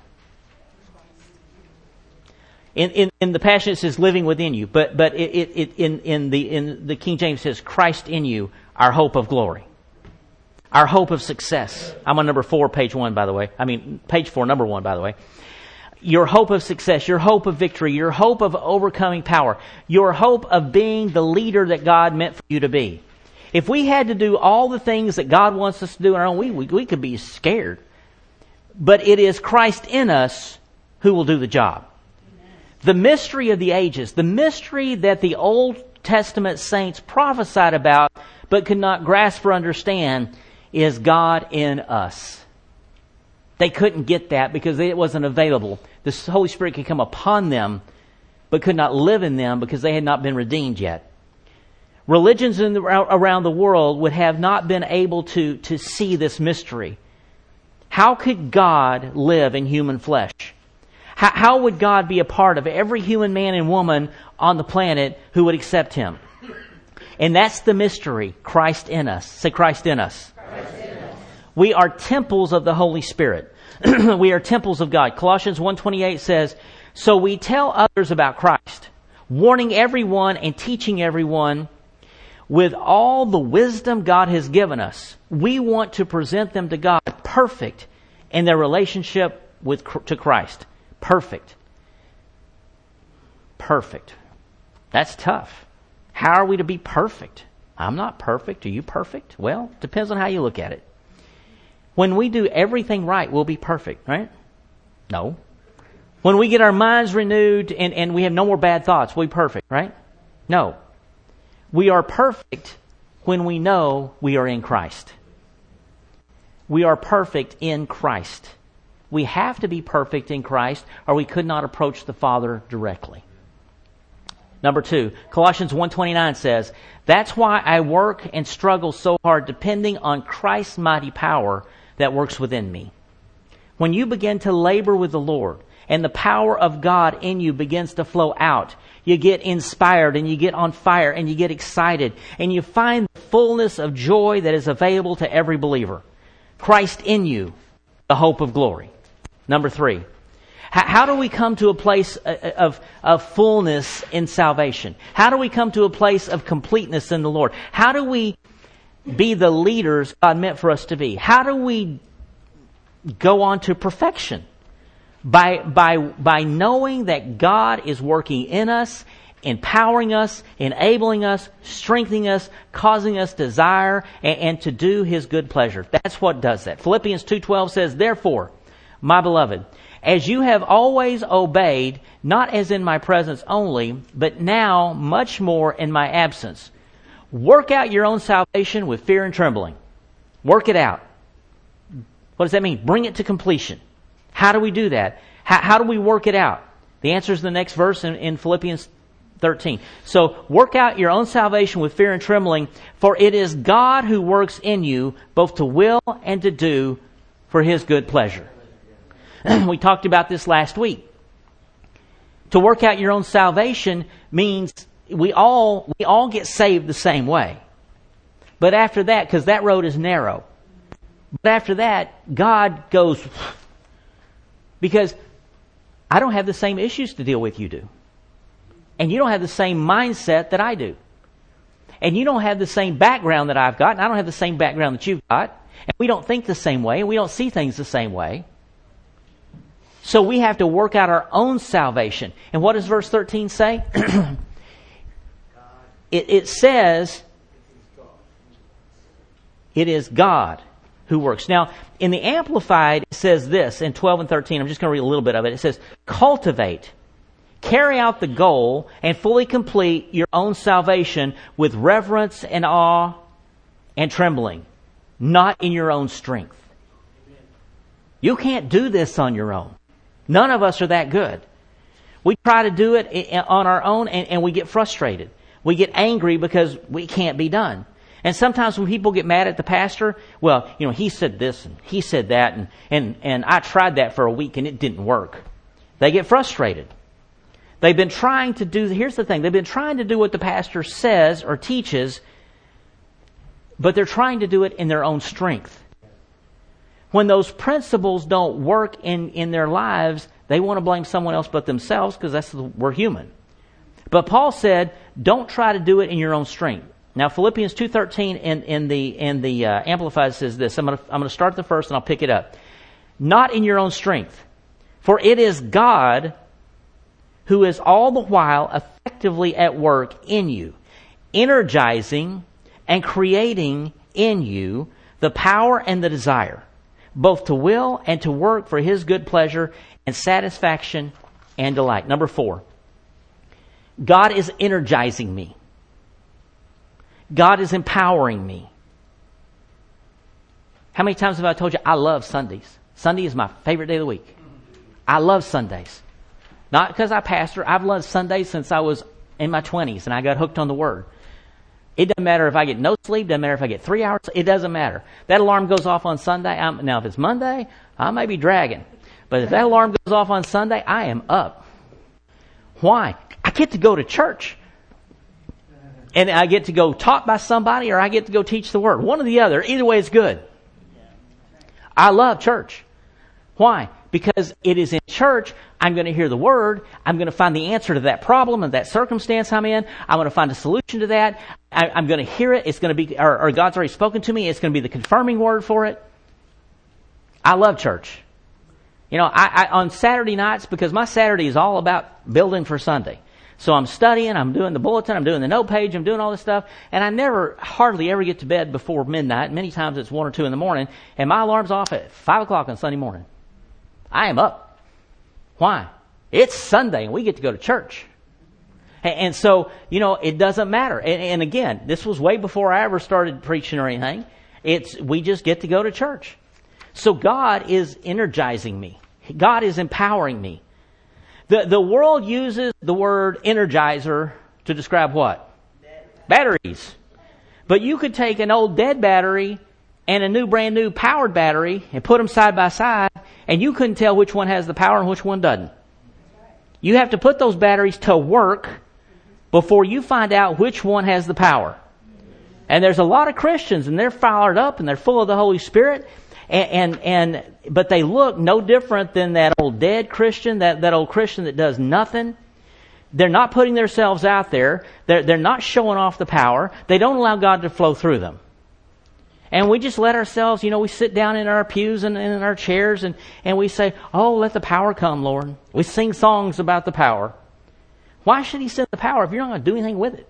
In the Passion it says living within you, but in the King James says Christ in you, our hope of glory, our hope of success. I'm on number 4, page 1, by the way. Page 4, number 1, by the way. Your hope of success, your hope of victory, your hope of overcoming power, your hope of being the leader that God meant for you to be. If we had to do all the things that God wants us to do on our own, we could be scared. But it is Christ in us who will do the job. The mystery of the ages, the mystery that the Old Testament saints prophesied about but could not grasp or understand, is God in us. They couldn't get that because it wasn't available. The Holy Spirit could come upon them but could not live in them because they had not been redeemed yet. Religions around the world would have not been able to see this mystery. How could God live in human flesh? How would God be a part of every human man and woman on the planet who would accept Him? And that's the mystery, Christ in us. Say Christ in us. Christ in us. We are temples of the Holy Spirit. We are temples of God. Colossians 1:28 says, so we tell others about Christ. warning everyone and teaching everyone with all the wisdom God has given us. We want to present them to God perfect in their relationship to Christ. Perfect. Perfect. That's tough. How are we to be perfect? I'm not perfect. Are you perfect? Well, depends on how you look at it. When we do everything right, we'll be perfect, right? No. When we get our minds renewed and we have no more bad thoughts, we'll be perfect, right? No. We are perfect when we know we are in Christ. We are perfect in Christ. We have to be perfect in Christ, or we could not approach the Father directly. Number 2, Colossians 1:29 says, "That's why I work and struggle so hard, depending on Christ's mighty power that works within me." When you begin to labor with the Lord, and the power of God in you begins to flow out, you get inspired, and you get on fire, and you get excited, and you find the fullness of joy that is available to every believer. Christ in you, the hope of glory. Number 3, how do we come to a place of fullness in salvation? How do we come to a place of completeness in the Lord? How do we be the leaders God meant for us to be? How do we go on to perfection? By knowing that God is working in us, empowering us, enabling us, strengthening us, causing us desire and to do His good pleasure. That's what does that. Philippians 2:12 says, "Therefore, my beloved, as you have always obeyed, not as in my presence only, but now much more in my absence, work out your own salvation with fear and trembling." Work it out. What does that mean? Bring it to completion. How do we do that? How do we work it out? The answer is the next verse in Philippians 13. So, work out your own salvation with fear and trembling, for it is God who works in you, both to will and to do for His good pleasure. We talked about this last week. To work out your own salvation means we all get saved the same way. But after that, because that road is narrow, but after that, God goes, because I don't have the same issues to deal with you do. And you don't have the same mindset that I do. And you don't have the same background that I've got, and I don't have the same background that you've got. And we don't think the same way, and we don't see things the same way. So we have to work out our own salvation. And what does verse 13 say? It says, it is God who works. Now, in the Amplified, it says this in 12 and 13. I'm just going to read a little bit of it. It says, "Cultivate, carry out the goal, and fully complete your own salvation with reverence and awe and trembling, not in your own strength." You can't do this on your own. None of us are that good. We try to do it on our own, and we get frustrated. We get angry because we can't be done. And sometimes when people get mad at the pastor, well, he said this and he said that, and I tried that for a week and it didn't work. They get frustrated. They've been trying to do, here's the thing, they've been trying to do what the pastor says or teaches, but they're trying to do it in their own strength. When those principles don't work in their lives, they want to blame someone else but themselves, because we're human. But Paul said, don't try to do it in your own strength. Now, Philippians 2:13 in the Amplified says this. I'm going to start the first and I'll pick it up. "Not in your own strength, for it is God who is all the while effectively at work in you, energizing and creating in you the power and the desire, both to will and to work for His good pleasure and satisfaction and delight." Number 4, God is energizing me. God is empowering me. How many times have I told you I love Sundays? Sunday is my favorite day of the week. I love Sundays. Not because I pastor. I've loved Sundays since I was in my 20s and I got hooked on the Word. It doesn't matter if I get no sleep. Doesn't matter if I get 3 hours. It doesn't matter. That alarm goes off on Sunday. Now, if it's Monday, I may be dragging. But if that alarm goes off on Sunday, I am up. Why? I get to go to church. And I get to go taught by somebody, or I get to go teach the Word. One or the other. Either way is good. I love church. Why? Because it is in church, I'm going to hear the Word, I'm going to find the answer to that problem and that circumstance I'm in, I'm going to find a solution to that, I'm going to hear it, it's going to be, or God's already spoken to me, it's going to be the confirming word for it. I love church. You know, I on Saturday nights, because my Saturday is all about building for Sunday. So I'm studying, I'm doing the bulletin, I'm doing the note page, I'm doing all this stuff, and I hardly ever get to bed before midnight. Many times it's 1 or 2 in the morning, and my alarm's off at 5 o'clock on Sunday morning. I am up. Why? It's Sunday, and we get to go to church. And so, you know, it doesn't matter. And again, this was way before I ever started preaching or anything. We just get to go to church. So God is energizing me. God is empowering me. The world uses the word energizer to describe what? Batteries. But you could take an old dead battery and a new brand new powered battery and put them side by side, and you couldn't tell which one has the power and which one doesn't. You have to put those batteries to work before you find out which one has the power. And there's a lot of Christians, and they're fired up and they're full of the Holy Spirit, but they look no different than that old dead Christian, that old Christian that does nothing. They're not putting themselves out there. They're not showing off the power. They don't allow God to flow through them. And we just let ourselves, you know, we sit down in our pews and in our chairs and we say, oh, let the power come, Lord. We sing songs about the power. Why should He send the power if you're not going to do anything with it?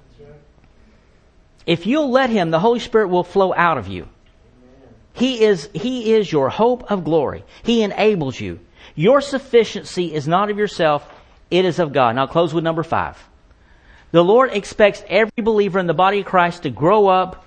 If you'll let Him, the Holy Spirit will flow out of you. He is your hope of glory. He enables you. Your sufficiency is not of yourself, it is of God. Now I'll close with number 5. The Lord expects every believer in the body of Christ to grow up,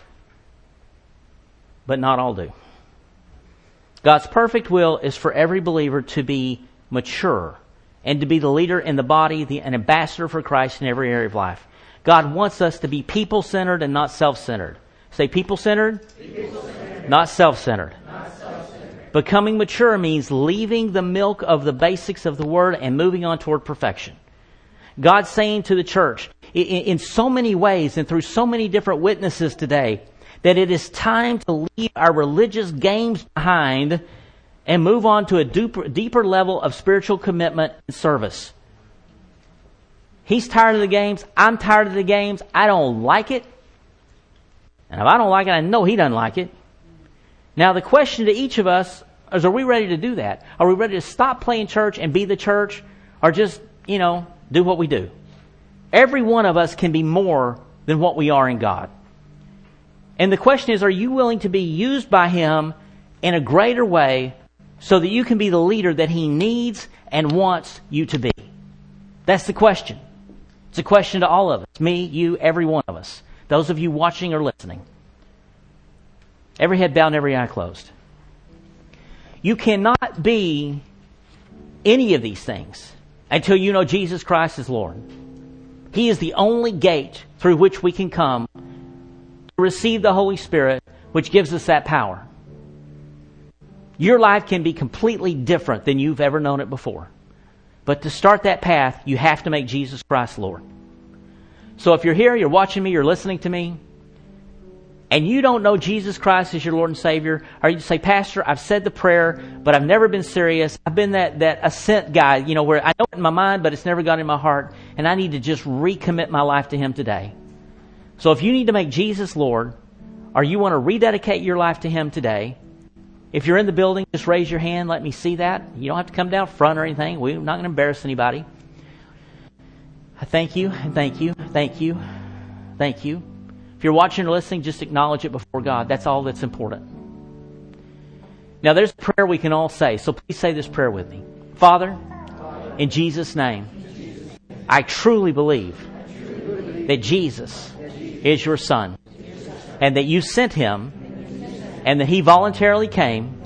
but not all do. God's perfect will is for every believer to be mature and to be the leader in the body, an ambassador for Christ in every area of life. God wants us to be people-centered and not self-centered. Say people-centered, not self-centered. Becoming mature means leaving the milk of the basics of the Word and moving on toward perfection. God's saying to the church, in so many ways and through so many different witnesses today, that it is time to leave our religious games behind and move on to a deeper level of spiritual commitment and service. He's tired of the games. I'm tired of the games. I don't like it. And if I don't like it, I know He doesn't like it. Now the question to each of us is, are we ready to do that? Are we ready to stop playing church and be the church? Or just, you know, do what we do? Every one of us can be more than what we are in God. And the question is, are you willing to be used by Him in a greater way so that you can be the leader that He needs and wants you to be? That's the question. It's a question to all of us. Me, you, every one of us. Those of you watching or listening. Every head bowed and every eye closed. You cannot be any of these things until you know Jesus Christ is Lord. He is the only gate through which we can come to receive the Holy Spirit, which gives us that power. Your life can be completely different than you've ever known it before. But to start that path, you have to make Jesus Christ Lord. So if you're here, you're watching me, you're listening to me, and you don't know Jesus Christ as your Lord and Savior, or you say, Pastor, I've said the prayer, but I've never been serious. I've been that assent guy, you know, where I know it in my mind, but it's never got in my heart, and I need to just recommit my life to Him today. So if you need to make Jesus Lord, or you want to rededicate your life to Him today, if you're in the building, just raise your hand. Let me see that. You don't have to come down front or anything. We're not going to embarrass anybody. I thank you, and thank you, thank you, thank you. If you're watching or listening, just acknowledge it before God. That's all that's important. Now, there's a prayer we can all say, so please say this prayer with me. Father, in Jesus' name, I truly believe that Jesus is your Son, and that you sent Him, and that He voluntarily came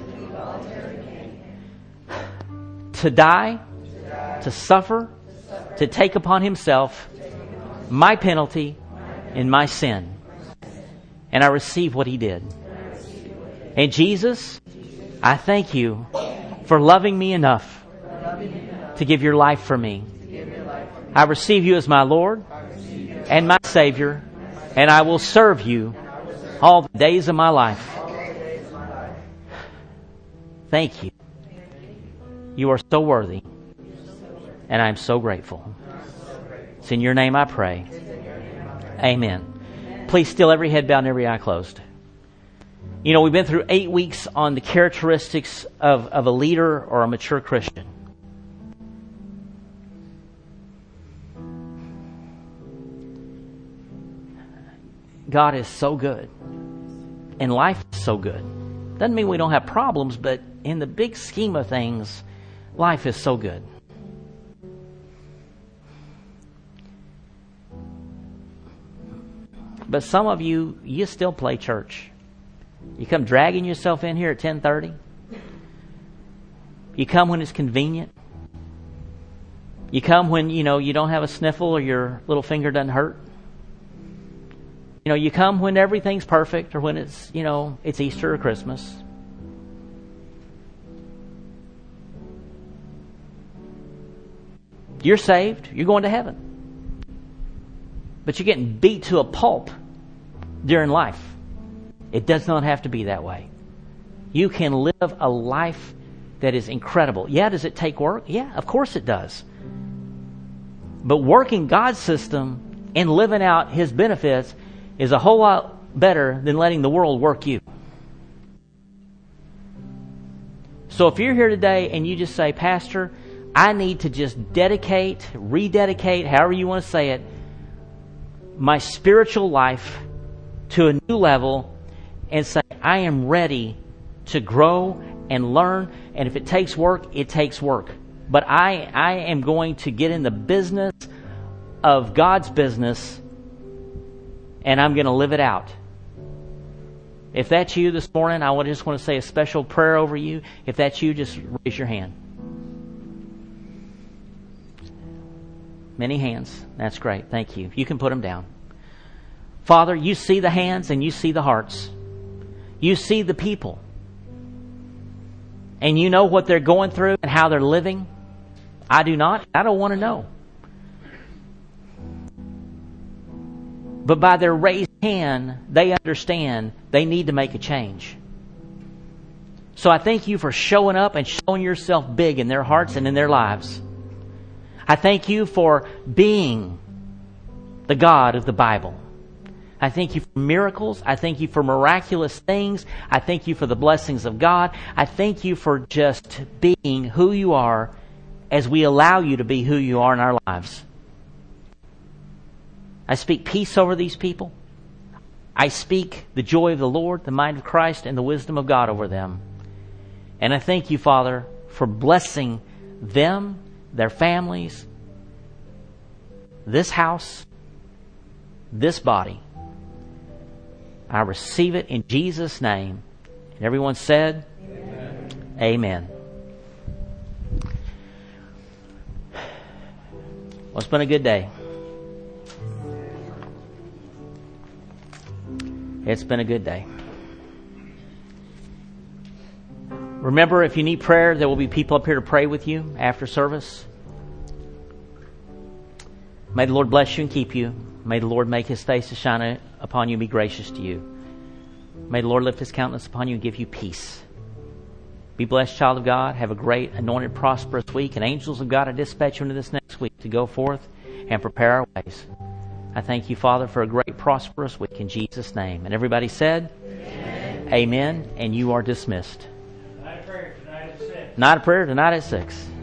to die, to suffer, to take upon Himself my penalty and my sin. And I receive what He did. And Jesus, I thank you for loving me enough to give your life for me. I receive you as my Lord and my Savior, and I will serve you all the days of my life. Thank you. You are so worthy. And I'm so grateful. It's in your name I pray. Amen. Please still every head bowed and every eye closed. You know, we've been through 8 weeks on the characteristics of a leader or a mature Christian. God is so good. And life is so good. Doesn't mean we don't have problems, but in the big scheme of things, life is so good. But some of you still play church. You come dragging yourself in here at 10:30. You come when it's convenient. You come when, you don't have a sniffle or your little finger doesn't hurt. You come when everything's perfect or when it's, it's Easter or Christmas. You're saved. You're going to heaven. But you're getting beat to a pulp during life. It does not have to be that way. You can live a life that is incredible. Yeah, does it take work? Yeah, of course it does. But working God's system and living out His benefits is a whole lot better than letting the world work you. So if you're here today and you just say, Pastor, I need to just rededicate, however you want to say it, my spiritual life to a new level and say, I am ready to grow and learn, and if it takes work, it takes work. But I am going to get in the business of God's business, and I'm going to live it out. If that's you this morning, I just want to say a special prayer over you. If that's you, just raise your hand. Many hands. That's great. Thank you. You can put them down. Father, you see the hands and you see the hearts. You see the people. And you know what they're going through and how they're living. I do not. I don't want to know. But by their raised hand, they understand they need to make a change. So I thank you for showing up and showing yourself big in their hearts and in their lives. I thank you for being the God of the Bible. I thank you for miracles. I thank you for miraculous things. I thank you for the blessings of God. I thank you for just being who you are as we allow you to be who you are in our lives. I speak peace over these people. I speak the joy of the Lord, the mind of Christ, and the wisdom of God over them. And I thank you, Father, for blessing them, their families, this house, this body. I receive it in Jesus' name. And everyone said, Amen. Amen. Well, it's been a good day. It's been a good day. Remember, if you need prayer, there will be people up here to pray with you after service. May the Lord bless you and keep you. May the Lord make His face to shine upon you and be gracious to you. May the Lord lift His countenance upon you and give you peace. Be blessed, child of God. Have a great, anointed, prosperous week. And angels of God, I dispatch you into this next week to go forth and prepare our ways. I thank you, Father, for a great, prosperous week in Jesus' name. And everybody said, Amen. Amen. And you are dismissed. Night of prayer tonight at 6. Night of prayer tonight at 6.